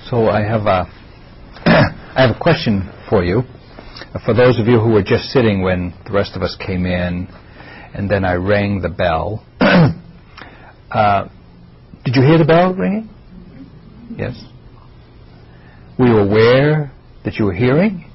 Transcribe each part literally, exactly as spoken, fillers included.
So I have a, I have a question for you. For those of you who were just sitting when the rest of us came in, and then I rang the bell. uh, did you hear the bell ringing? Yes. Were you aware that you were hearing?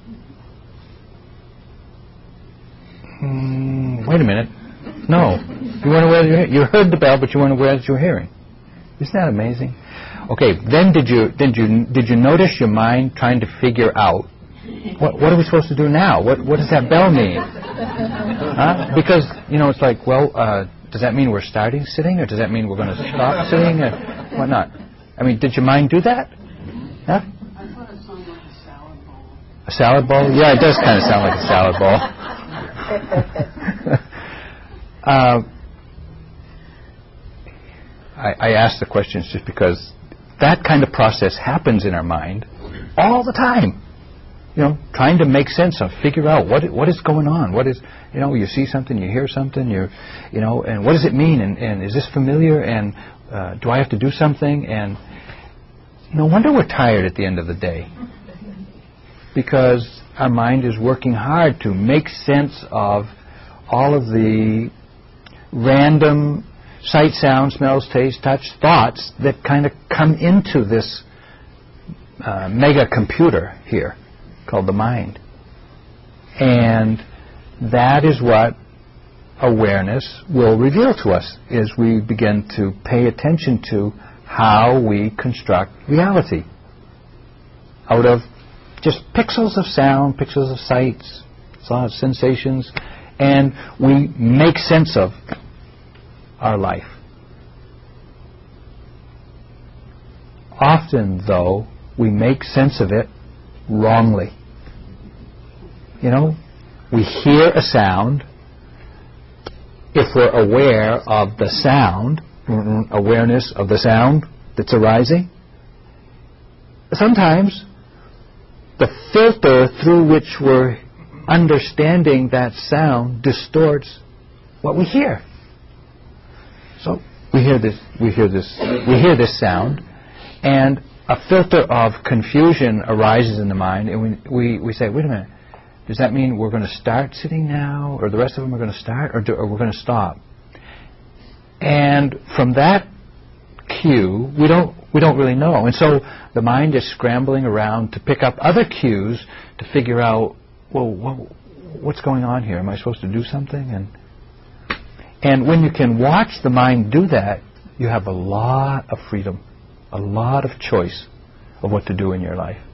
Mm, wait a minute. No. You weren't aware that you were hearing. You heard the bell, but you weren't aware that you were hearing. Isn't that amazing? Okay, then did you did you did you notice your mind trying to figure out what what are we supposed to do now? What what does that bell mean? Huh? Because you know it's like, well, uh, does that mean we're starting sitting, or does that mean we're going to stop sitting, or what not? I mean, did your mind do that? Huh? I thought it sounded like a salad bowl. A salad bowl? Yeah, it does kind of sound like a salad bowl. uh, I, I ask the questions just because that kind of process happens in our mind all the time. You know, trying to make sense of, figure out what what is going on. What is, you know, you see something, you hear something, you you know, and what does it mean? And, and is this familiar? And uh, do I have to do something? And no wonder we're tired at the end of the day, because our mind is working hard to make sense of all of the random sight, sound, smells, taste, touch, thoughts that kind of come into this uh, mega computer here called the mind. And that is what awareness will reveal to us as we begin to pay attention to how we construct reality out of just pixels of sound, pixels of sights, sensations, and we make sense of our life. Often, though, we make sense of it wrongly. You know, we hear a sound. If we're aware of the sound, awareness of the sound that's arising, sometimes the filter through which we're understanding that sound distorts what we hear. So we hear this, we hear this, we hear this sound, and a filter of confusion arises in the mind, and we we, we say, wait a minute, does that mean we're going to start sitting now, or the rest of them are going to start, or, do, or we're going to stop? And from that cue, we don't we don't really know, and so the mind is scrambling around to pick up other cues to figure out, well, what, what's going on here? Am I supposed to do something? And And when you can watch the mind do that, you have a lot of freedom, a lot of choice of what to do in your life.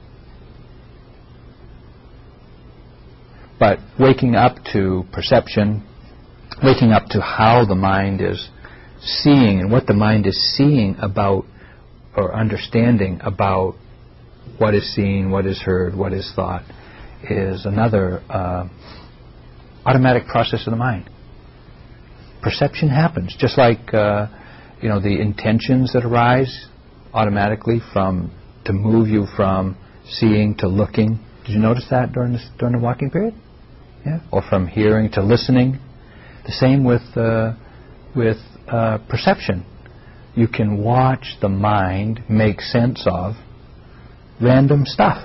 But waking up to perception, waking up to how the mind is seeing and what the mind is seeing about or understanding about what is seen, what is heard, what is thought, is another uh, automatic process of the mind. Perception happens, just like uh, you know the intentions that arise automatically from to move you from seeing to looking. Did you notice that during this, during the walking period? Yeah. Or from hearing to listening. The same with uh, with uh, perception. You can watch the mind make sense of random stuff,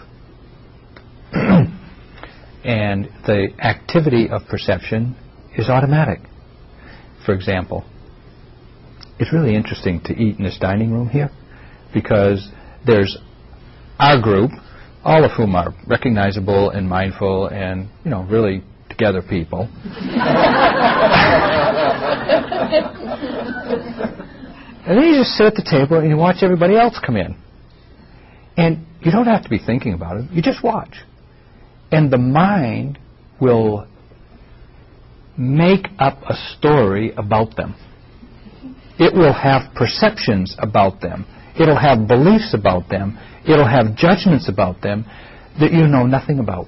and the activity of perception is automatic. For example, it's really interesting to eat in this dining room here because there's our group, all of whom are recognizable and mindful and, you know, really together people. And then you just sit at the table and you watch everybody else come in. And you don't have to be thinking about it. You just watch. And the mind will make up a story about them. It will have perceptions about them. It'll have beliefs about them. It'll have judgments about them that you know nothing about.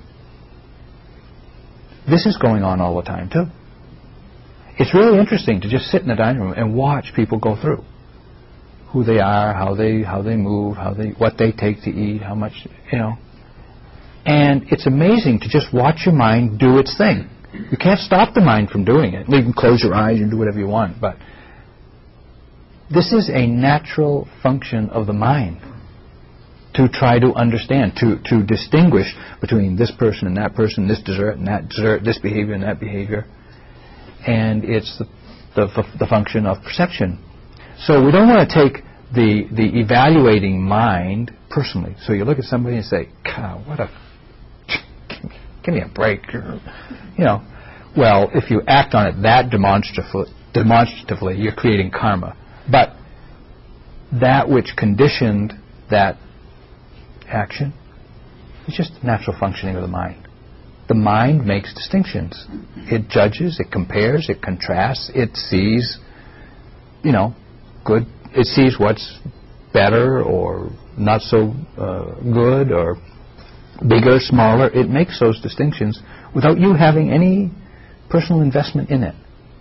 This is going on all the time too. It's really interesting to just sit in the dining room and watch people go through who they are, how they how they move, how they what they take to eat, how much, you know. And it's amazing to just watch your mind do its thing. You can't stop the mind from doing it. You can close your eyes and do whatever you want, but this is a natural function of the mind to try to understand, to, to distinguish between this person and that person, this dessert and that dessert, this behavior and that behavior. And it's the, the, the function of perception. So we don't want to take the, the evaluating mind personally. So you look at somebody and say, God, what a... Give me a break. You know, well, if you act on it that demonstratively, demonstratively, you're creating karma. But that which conditioned that action is just natural functioning of the mind. The mind makes distinctions. It judges, it compares, it contrasts, it sees, you know, good, it sees what's better or not so uh, good or bigger, smaller. It makes those distinctions without you having any personal investment in it.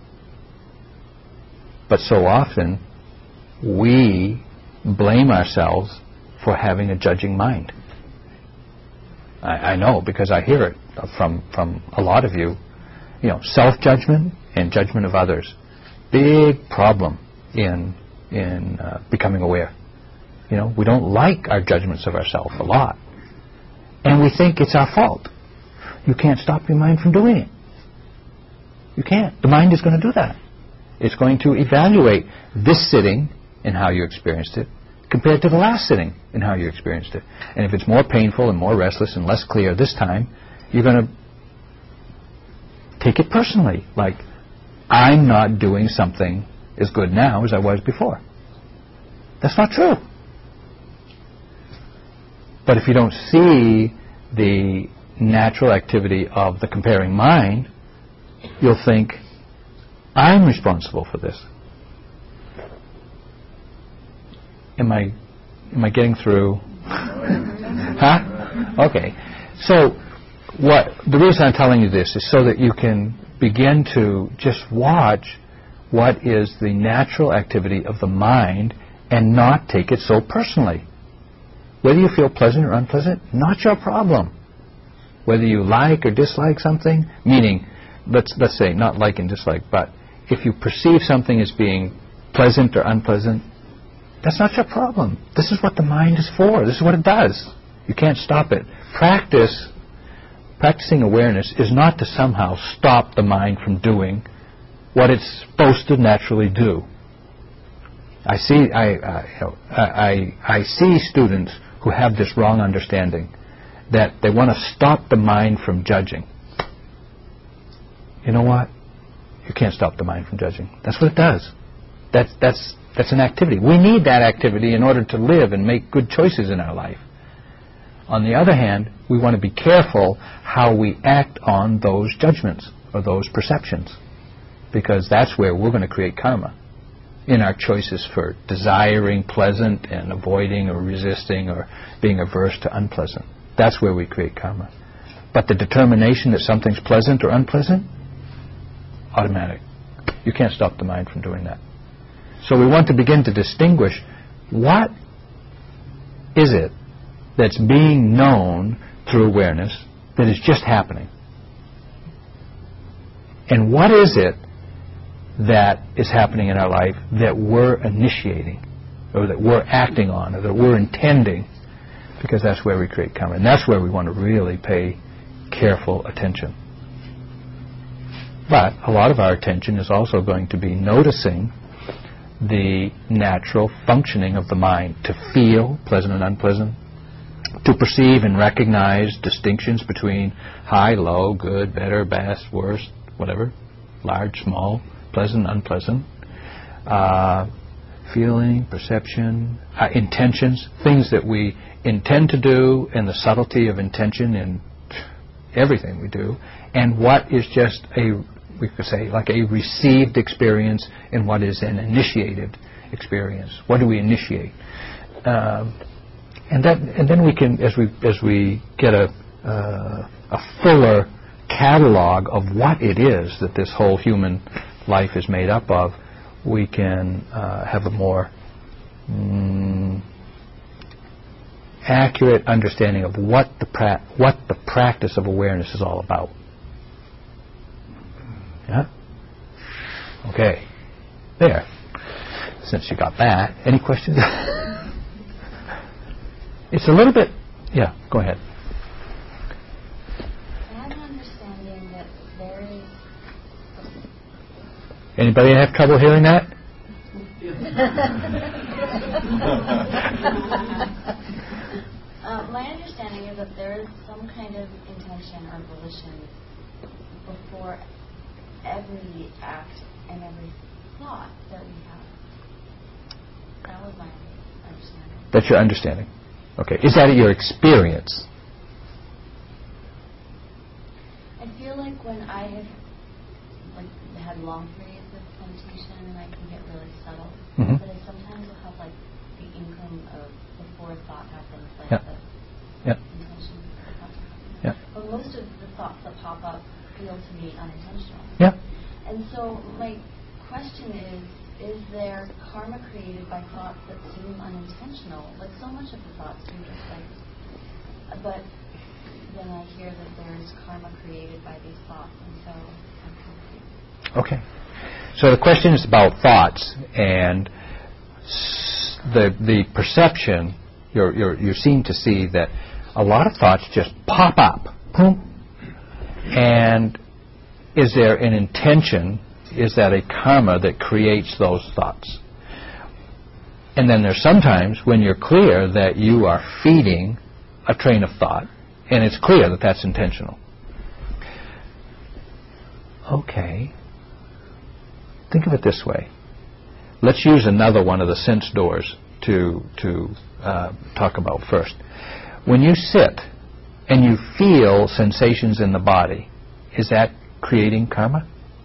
But so often we blame ourselves for having a judging mind. I, I know because I hear it from, from a lot of you. You know, self-judgment and judgment of others. Big problem in, in uh, becoming aware. You know, we don't like our judgments of ourselves a lot. And we think it's our fault. You can't stop your mind from doing it. You can't. The mind is going to do that. It's going to evaluate this sitting and how you experienced it compared to the last sitting and how you experienced it. And if it's more painful and more restless and less clear this time, you're going to take it personally. Like, I'm not doing something as good now as I was before. That's not true. But if you don't see the natural activity of the comparing mind, you'll think, I'm responsible for this. Am I am I getting through? Huh? Okay. So what the reason I'm telling you this is so that you can begin to just watch what is the natural activity of the mind and not take it so personally. Whether you feel pleasant or unpleasant, not your problem. Whether you like or dislike something, meaning, let's let's say, not like and dislike, but if you perceive something as being pleasant or unpleasant, that's not your problem. This is what the mind is for. This is what it does. You can't stop it. Practice, practicing awareness is not to somehow stop the mind from doing what it's supposed to naturally do. I see, I, I, I, I see students who have this wrong understanding that they want to stop the mind from judging. You know what? You can't stop the mind from judging. That's what it does. That's that's that's an activity. We need that activity in order to live and make good choices in our life. On the other hand, we want to be careful how we act on those judgments or those perceptions, because that's where we're going to create karma. In our choices for desiring pleasant and avoiding or resisting or being averse to unpleasant. That's where we create karma. But the determination that something's pleasant or unpleasant, automatic. You can't stop the mind from doing that. So we want to begin to distinguish what is it that's being known through awareness that is just happening. And what is it that is happening in our life that we're initiating or that we're acting on or that we're intending, because that's where we create karma. And that's where we want to really pay careful attention. But a lot of our attention is also going to be noticing the natural functioning of the mind, to feel pleasant and unpleasant, to perceive and recognize distinctions between high, low, good, better, best, worst, whatever, large, small, pleasant, unpleasant, uh, feeling, perception, uh, intentions, things that we intend to do, and the subtlety of intention in everything we do, and what is just a, we could say, like a received experience and what is an initiated experience. What do we initiate? Um, and that, and then we can, as we as we get a uh, a fuller catalog of what it is that this whole human life is made up of, we can uh, have a more mm, accurate understanding of what the pra- what the practice of awareness is all about. Yeah? Okay. There. Since you got that, any questions? It's a little bit, yeah, go ahead. I have an understanding that there is... Anybody have trouble hearing that? uh, my understanding is that there is some kind of intention or volition before every act and every thought that we have. That was my understanding. That's your understanding. Okay. Is that your experience? I feel like when I have like had long periods of meditation and I can get really subtle, Mm-hmm. but I sometimes will have like the inkling of before a thought happens, like Yeah. the Yeah. intention for the thought to happen. Yeah. But most of the thoughts that pop up feel to me unintentional. Yeah. And so my question is, is there karma created by thoughts that seem unintentional? Like so much of the thoughts seem just like, but then I hear that there is karma created by these thoughts, and so I'm confused. Okay. So the question is about thoughts and s- the the perception. You're you're you seem to see that a lot of thoughts just pop up, boom. And is there an intention? Is that a karma that creates those thoughts? And then there's sometimes when you're clear that you are feeding a train of thought, and it's clear that that's intentional. Okay. Think of it this way. Let's use another one of the sense doors to to uh, talk about first. When you sit and you feel sensations in the body, is that creating karma?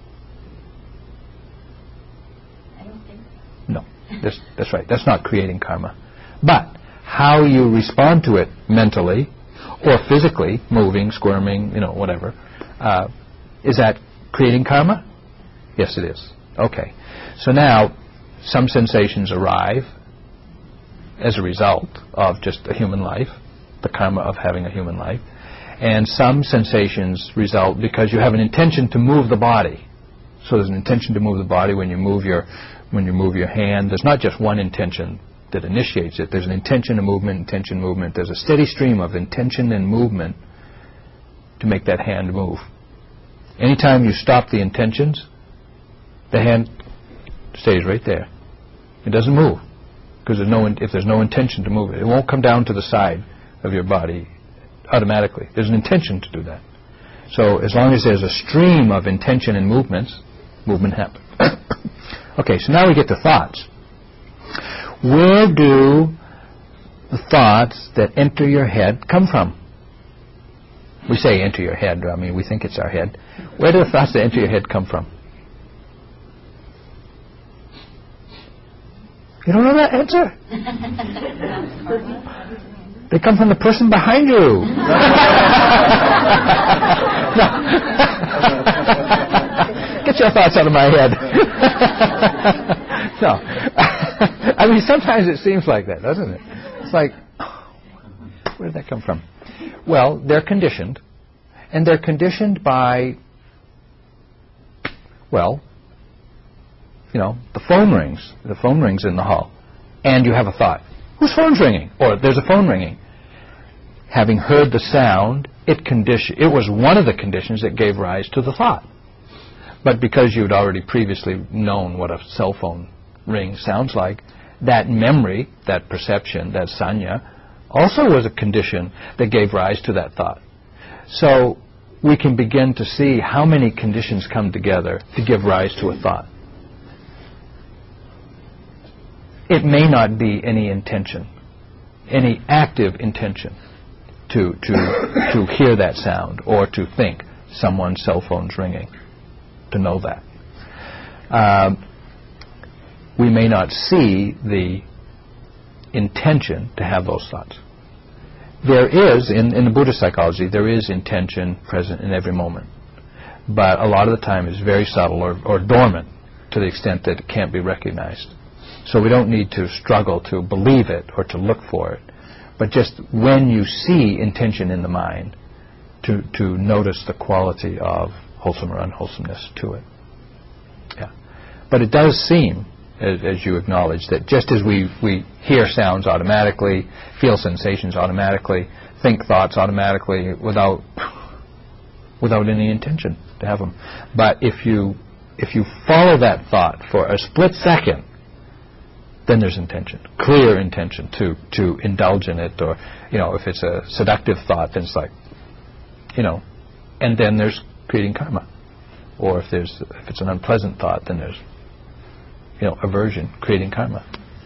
I don't think so. No. That's, that's right. That's not creating karma. But how you respond to it mentally or physically, moving, squirming, you know, whatever, uh, is that creating karma? Yes, it is. Okay. So now, some sensations arrive as a result of just a human life, the karma of having a human life, and some sensations result because you have an intention to move the body. So there's an intention to move the body when you move your when you move your hand. There's not just one intention that initiates it. There's an intention of movement, intention, movement. There's a steady stream of intention and movement to make that hand move. Anytime you stop the intentions, the hand stays right there. It doesn't move because there's no in, if there's no intention to move it. It won't come down to the side of your body automatically. There's an intention to do that. So as long as there's a stream of intention and movements, movement happens. Okay, so now we get to thoughts. Where do the thoughts that enter your head come from? We say enter your head. I mean, we think it's our head. Where do the thoughts that enter your head come from? You don't know that answer? They come from the person behind you. No. Get your thoughts out of my head. No. I mean, sometimes it seems like that, doesn't it? It's like, where did that come from? Well, they're conditioned. And they're conditioned by, well, you know, the phone rings. The phone rings in the hall. And you have a thought. Whose phone's ringing? Or there's a phone ringing. Having heard the sound, it condition. It was one of the conditions that gave rise to the thought. But because you'd already previously known what a cell phone ring sounds like, that memory, that perception, that sanya, also was a condition that gave rise to that thought. So we can begin to see how many conditions come together to give rise to a thought. It may not be any intention, any active intention to to to hear that sound or to think someone's cell phone's ringing, to know that. Um, we may not see the intention to have those thoughts. There is, in, in the Buddhist psychology, there is intention present in every moment. But a lot of the time it's very subtle or, or dormant to the extent that it can't be recognized. So we don't need to struggle to believe it or to look for it. But just when you see intention in the mind, to, to notice the quality of wholesome or unwholesomeness to it. Yeah. But it does seem, as, as you acknowledge, that just as we, we hear sounds automatically, feel sensations automatically, think thoughts automatically without without any intention to have them. But if you if you follow that thought for a split second, then there's intention, clear intention to, to indulge in it. Or, you know, if it's a seductive thought, then it's like, you know, and then there's creating karma. Or if there's if it's an unpleasant thought, then there's, you know, aversion, creating karma.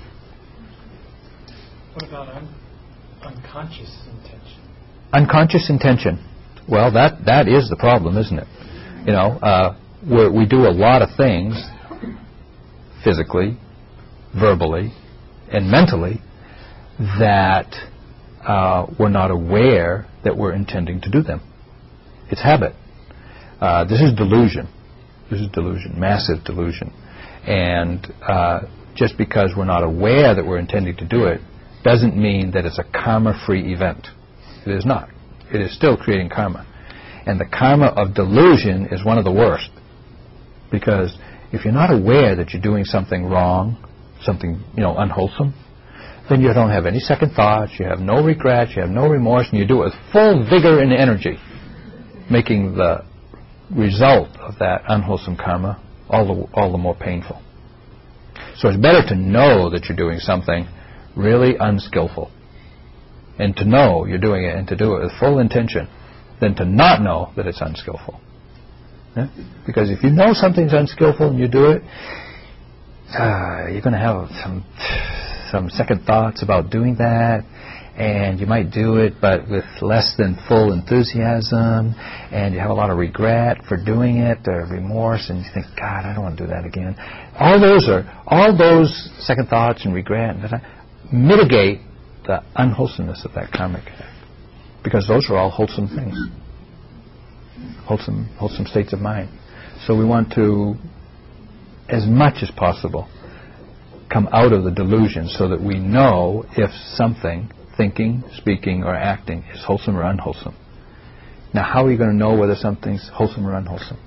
What about un- unconscious intention? Unconscious intention. Well, that that is the problem, isn't it? You know, uh, we're, we do a lot of things physically, verbally, and mentally that uh, we're not aware that we're intending to do them. It's habit. Uh, this is delusion. This is delusion, massive delusion. And uh, just because we're not aware that we're intending to do it doesn't mean that it's a karma-free event. It is not. It is still creating karma. And the karma of delusion is one of the worst. Because if you're not aware that you're doing something wrong, something, you know, unwholesome, then you don't have any second thoughts, you have no regrets, you have no remorse, and you do it with full vigor and energy, making the result of that unwholesome karma all the, all the more painful. So it's better to know that you're doing something really unskillful, and to know you're doing it and to do it with full intention, than to not know that it's unskillful. Yeah? Because if you know something's unskillful and you do it, uh, you're going to have some some second thoughts about doing that, and you might do it but with less than full enthusiasm, and you have a lot of regret for doing it, or remorse, and you think, God, I don't want to do that again. All those are all those second thoughts and regret and that mitigate the unwholesomeness of that karmic act, because those are all wholesome things, wholesome wholesome states of mind. So we want to, as much as possible, come out of the delusion so that we know if something, thinking, speaking, or acting, is wholesome or unwholesome. Now, how are you going to know whether something's wholesome or unwholesome?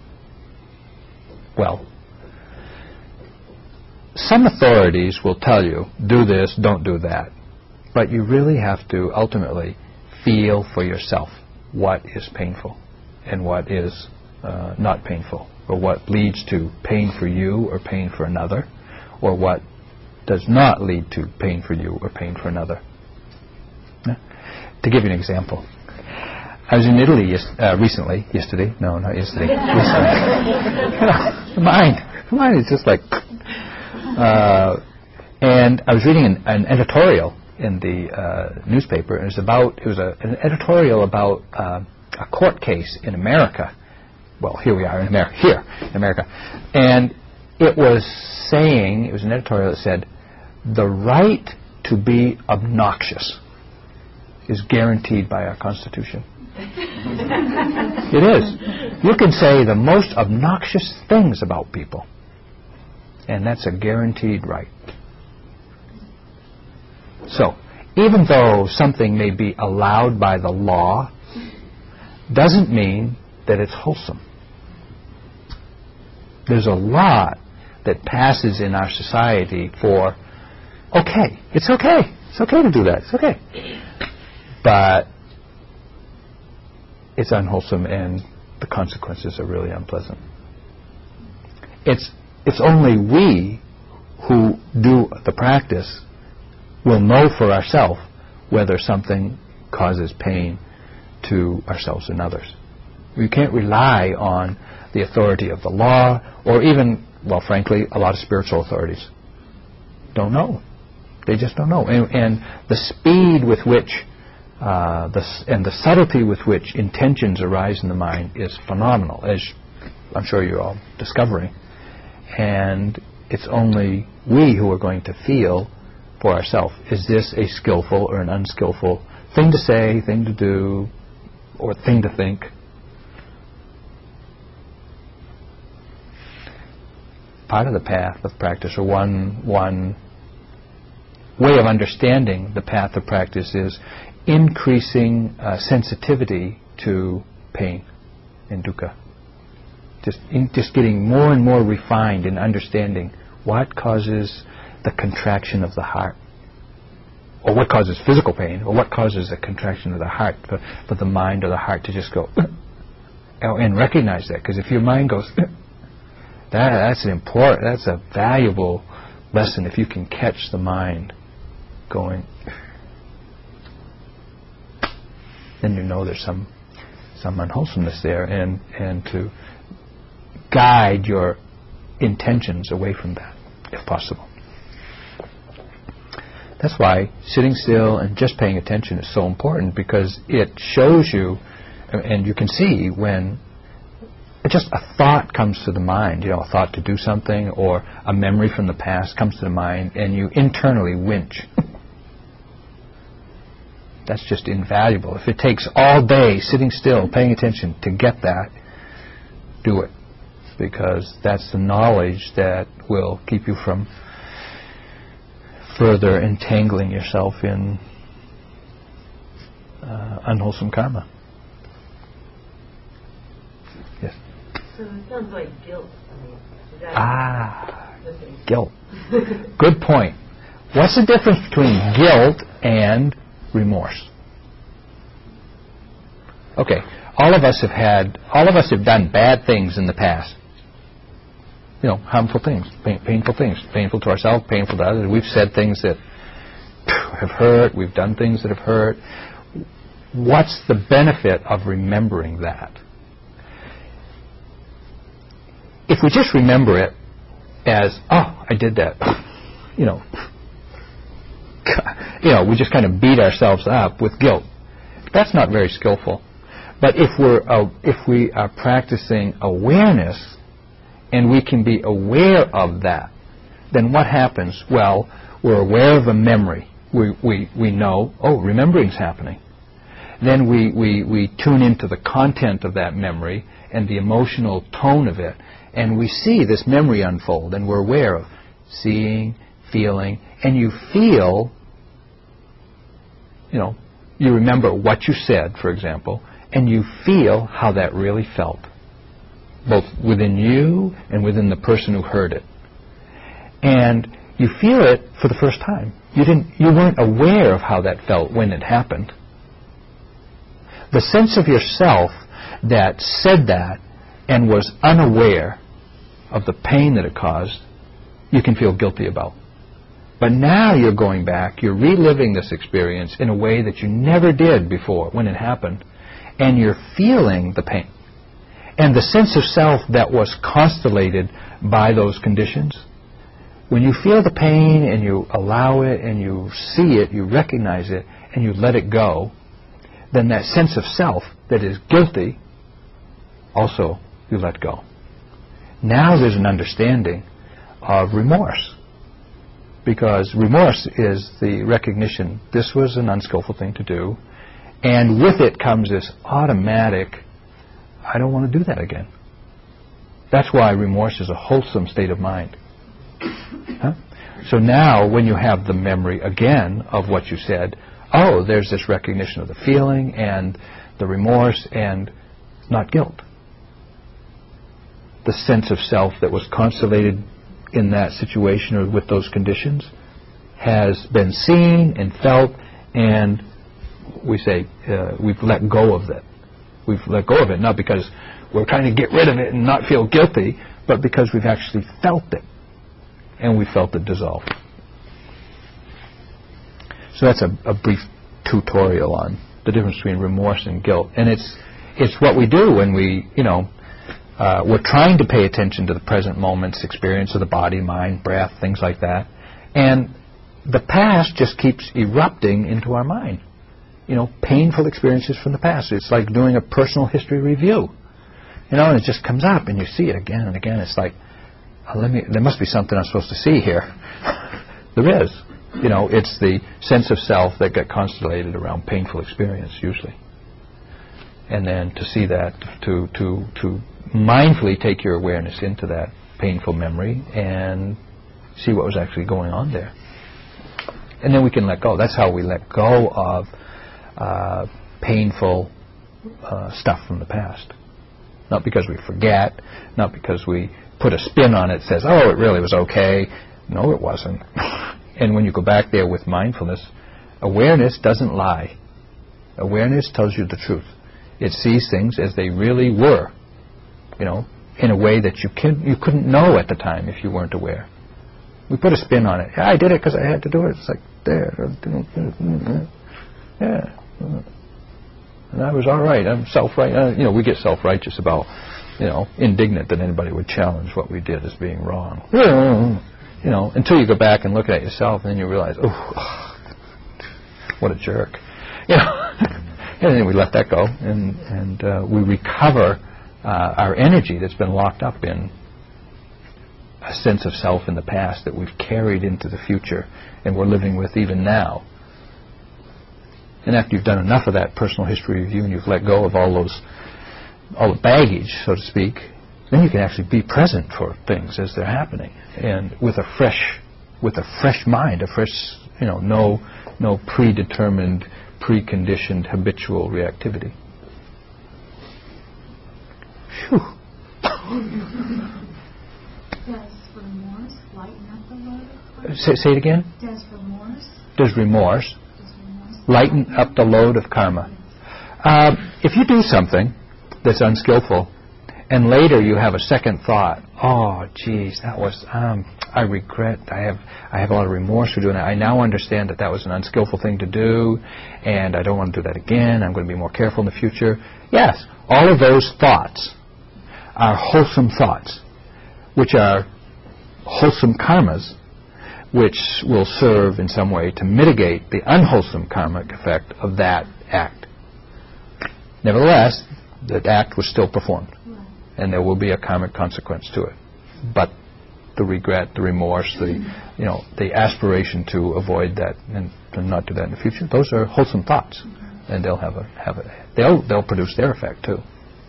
Well, some authorities will tell you, do this, don't do that. But you really have to ultimately feel for yourself what is painful and what is uh, not painful, or what leads to pain for you or pain for another, or what does not lead to pain for you or pain for another. Yeah? To give you an example, I was in Italy yes, uh, recently, yesterday, no, not yesterday, yesterday. The mind, the mind is just like, uh, and I was reading an, an editorial in the uh, newspaper, and it was about, it was a, an editorial about uh, a court case in America. Well, here we are in America, here in America, and it was saying, it was an editorial that said, the right to be obnoxious is guaranteed by our Constitution. It is. You can say the most obnoxious things about people, and that's a guaranteed right. So, even though something may be allowed by the law, doesn't mean that it's wholesome. There's a lot that passes in our society for, okay, it's okay, it's okay to do that, it's okay. But it's unwholesome, and the consequences are really unpleasant. It's it's only we who do the practice will know for ourselves whether something causes pain to ourselves and others. We can't rely on the authority of the law, or even, well, frankly, a lot of spiritual authorities. Don't know. They just don't know. And, and the speed with which, uh, the, and the subtlety with which intentions arise in the mind is phenomenal, as I'm sure you're all discovering. And it's only we who are going to feel for ourselves, is this a skillful or an unskillful thing to say, thing to do, or thing to think. Part of the path of practice, or one one way of understanding the path of practice, is increasing uh, sensitivity to pain and dukkha. Just in, just getting more and more refined in understanding what causes the contraction of the heart? Or what causes physical pain? Or what causes the contraction of the heart for, for the mind or the heart to just go and recognize that? Because if your mind goes, that that's an important, that's a valuable lesson if you can catch the mind going. Then you know there's some some unwholesomeness there, and and to guide your intentions away from that, if possible. That's why sitting still and just paying attention is so important, because it shows you, and you can see when just a thought comes to the mind, you know, a thought to do something or a memory from the past comes to the mind, and you internally winch. That's just invaluable. If it takes all day sitting still, paying attention to get that, do it. Because that's the knowledge that will keep you from further entangling yourself in uh, unwholesome karma. Yes? So it sounds like guilt. I mean, is that ah, guilt. Good point. What's the difference between guilt and remorse? Okay, all of us have had, all of us have done bad things in the past. You know, harmful things, pain, painful things, painful to ourselves, painful to others. We've said things that have hurt. We've done things that have hurt. What's the benefit of remembering that? If we just remember it as, oh, I did that, you know, you know, we just kind of beat ourselves up with guilt. That's not very skillful. But if we're uh, if we are practicing awareness, and we can be aware of that, then what happens? Well, we're aware of a memory. We we we know, oh, remembering's happening. Then we, we, we tune into the content of that memory and the emotional tone of it, and we see this memory unfold, and we're aware of seeing, feeling, and you feel, you know, you remember what you said, for example, and you feel how that really felt, both within you and within the person who heard it. And you feel it for the first time. You didn't, you weren't aware of how that felt when it happened. The sense of yourself that said that and was unaware of the pain that it caused, you can feel guilty about. But now you're going back, you're reliving this experience in a way that you never did before when it happened, and you're feeling the pain. And the sense of self that was constellated by those conditions, when you feel the pain and you allow it and you see it, you recognize it, and you let it go, then that sense of self that is guilty, also you let go. Now there's an understanding of remorse. Because remorse is the recognition, this was an unskillful thing to do, and with it comes this automatic, I don't want to do that again. That's why remorse is a wholesome state of mind. Huh? So now when you have the memory again of what you said, oh, there's this recognition of the feeling and the remorse and not guilt. The sense of self that was constellated in that situation or with those conditions has been seen and felt, and we say uh, we've let go of it. We've let go of it not because we're trying to get rid of it and not feel guilty, but because we've actually felt it, and we felt it dissolve. So that's a, a brief tutorial on the difference between remorse and guilt, and it's it's what we do when we, you know, uh, we're trying to pay attention to the present moment's experience of the body, mind, breath, things like that, and the past just keeps erupting into our mind. You know, painful experiences from the past. It's like doing a personal history review. You know, and it just comes up, and you see it again and again. It's like, oh, let me. There must be something I'm supposed to see here. There is. You know, it's the sense of self that got constellated around painful experience, usually. And then to see that, to to to mindfully take your awareness into that painful memory and see what was actually going on there. And then we can let go. That's how we let go of uh, painful uh, stuff from the past. Not because we forget, not because we put a spin on it that says, oh, it really was okay. No, it wasn't. And when you go back there with mindfulness, awareness doesn't lie. Awareness tells you the truth. It sees things as they really were, you know, in a way that you can you couldn't know at the time if you weren't aware. We put a spin on it. Yeah, I did it because I had to do it. It's like, there. Yeah. And I was all right. I'm self-right. Uh, you know, we get self-righteous about, you know, indignant that anybody would challenge what we did as being wrong. You know, until you go back and look at yourself, and then you realize, oh, what a jerk. You know, and then we let that go, and and uh, we recover uh, our energy that's been locked up in a sense of self in the past that we've carried into the future, and we're living with even now. And after you've done enough of that personal history review, and you've let go of all those, all the baggage, so to speak, then you can actually be present for things as they're happening, and with a fresh, with a fresh mind, a fresh, you know, no, no predetermined, preconditioned, habitual reactivity. Phew. Does remorse lighten up the load? Say, say it again. Does remorse? Does remorse Does remorse lighten up the load of karma? Uh, if you do something that's unskillful, and later you have a second thought, oh, geez, that was, um, I regret, I have I have a lot of remorse for doing that. I now understand that that was an unskillful thing to do, and I don't want to do that again. I'm going to be more careful in the future. Yes, all of those thoughts are wholesome thoughts, which are wholesome karmas, which will serve in some way to mitigate the unwholesome karmic effect of that act. Nevertheless, that act was still performed, and there will be a karmic consequence to it. But the regret, the remorse, the you know, the aspiration to avoid that and to not do that in the future, those are wholesome thoughts, and they'll have a have a they'll they'll produce their effect too.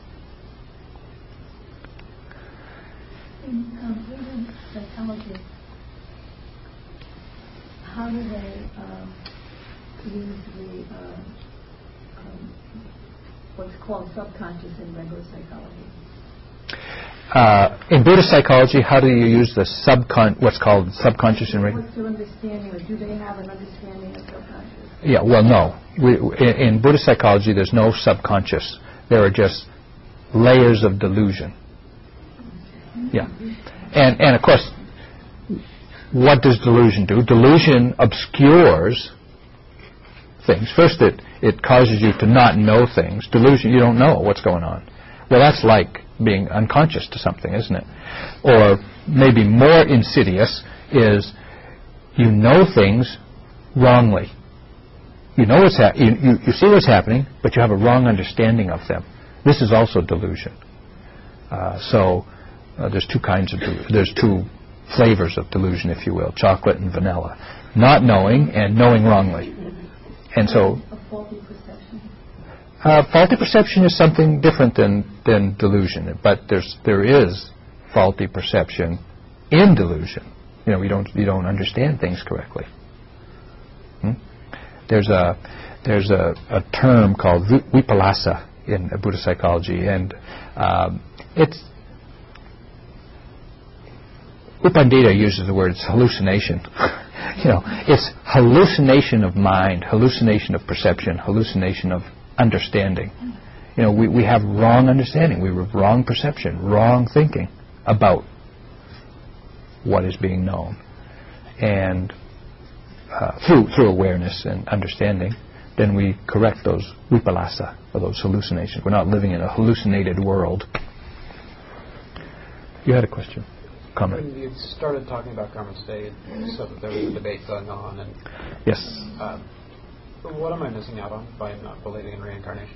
In um, Buddhist psychology, how do they um, use the uh, um, what's called subconscious in regular psychology? Uh, in Buddhist psychology, how do you use the subcon what's called subconscious in regular? What's their understanding, or do they have an understanding of subconscious? Yeah, well, no. We, in, in Buddhist psychology, there's no subconscious. There are just layers of delusion. Yeah. And, and of course, what does delusion do? Delusion obscures things. First, it, it causes you to not know things. Delusion, you don't know what's going on. Well, that's like being unconscious to something, isn't it? Or maybe more insidious is you know things wrongly. You know what's ha- you, you, you see what's happening, but you have a wrong understanding of them. This is also delusion. Uh, so uh, there's two kinds of del- there's two flavors of delusion, if you will, chocolate and vanilla. Not knowing and knowing wrongly. And so A faulty perception. Uh, faulty perception is something different than, than delusion, but there's there is faulty perception in delusion. You know, you don't you don't understand things correctly. Hmm? There's a there's a, a term called vipallasa in Buddhist psychology, and um, it's U Pandita uses the word it's hallucination. You know, it's hallucination of mind, hallucination of perception, hallucination of understanding. You know, we, we have wrong understanding, we have wrong perception, wrong thinking about what is being known. And uh, through through awareness and understanding, then we correct those vipallasa, or those hallucinations. We're not living in a hallucinated world. You had a question? Comment? When you started talking about karma state, so that there was a debate going on, and yes. Uh, what am I missing out on by not believing in reincarnation?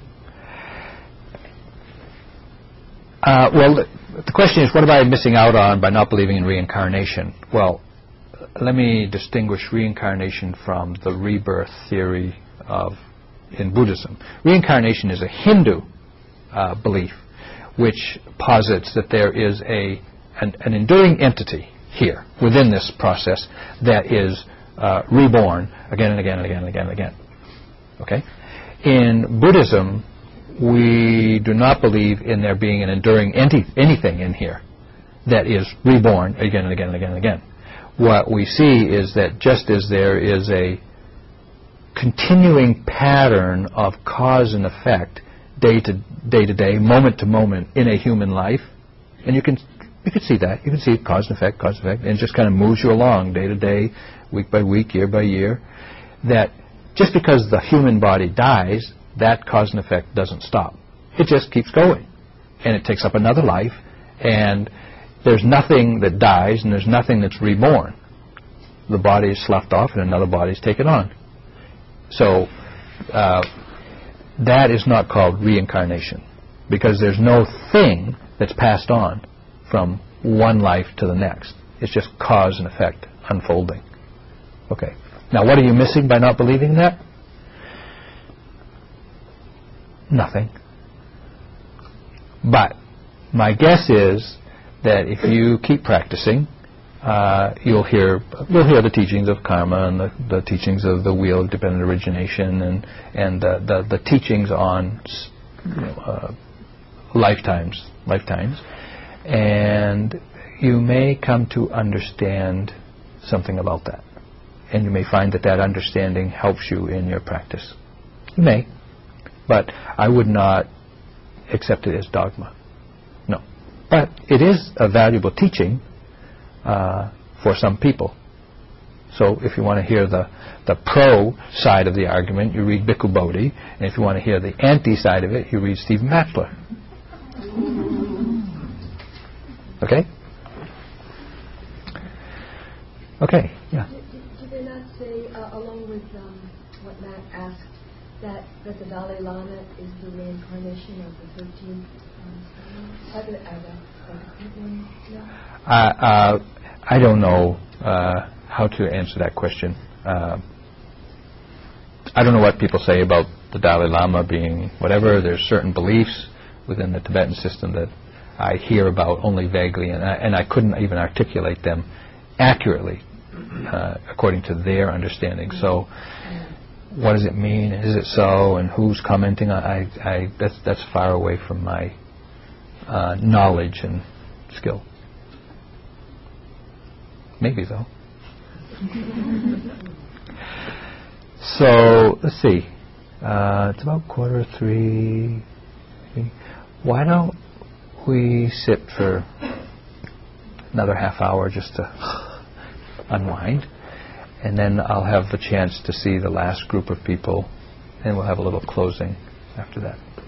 Uh, well, the, the question is, what am I missing out on by not believing in reincarnation? Well, let me distinguish reincarnation from the rebirth theory of in Buddhism. Reincarnation is a Hindu uh, belief, which posits that there is a an, an enduring entity here within this process that is uh, reborn again and again and again and again and again. Okay? In Buddhism, we do not believe in there being an enduring enti- anything in here that is reborn again and again and again and again. What we see is that just as there is a continuing pattern of cause and effect day to day to day, moment to moment in a human life, and you can you can see that. You can see cause and effect, cause and effect, and it just kind of moves you along day to day, week by week, year by year, that just because the human body dies, that cause and effect doesn't stop. It just keeps going. And it takes up another life, and there's nothing that dies, and there's nothing that's reborn. The body is sloughed off, and another body is taken on. So uh, that is not called reincarnation, because there's no thing that's passed on from one life to the next. It's just cause and effect unfolding. Okay. Now, what are you missing by not believing that? Nothing. But my guess is that if you keep practicing, uh, you'll hear you'll hear the teachings of karma and the, the teachings of the wheel of dependent origination and and the the, the teachings on you know, uh, lifetimes lifetimes, and you may come to understand something about that, and you may find that that understanding helps you in your practice. You may. But I would not accept it as dogma. No. But it is a valuable teaching uh, for some people. So if you want to hear the, the pro side of the argument, you read Bhikkhu Bodhi. And if you want to hear the anti side of it, you read Stephen Batchelor. Okay? Okay, yeah. Did they not say, uh, along with um, what Matt asked, that, that the Dalai Lama is the reincarnation of the thirteenth um, other, uh, uh, uh, I don't know uh, how to answer that question. Uh, I don't know what people say about the Dalai Lama being whatever. There's certain beliefs within the Tibetan system that I hear about only vaguely, and I, and I couldn't even articulate them accurately uh, according to their understanding. So what does it mean? Is it so? And who's commenting? I, I, that's that's far away from my uh, knowledge and skill. Maybe though. So let's see. Uh, it's about quarter three. Why don't we sit for another half hour just to unwind? And then I'll have a chance to see the last group of people, and we'll have a little closing after that.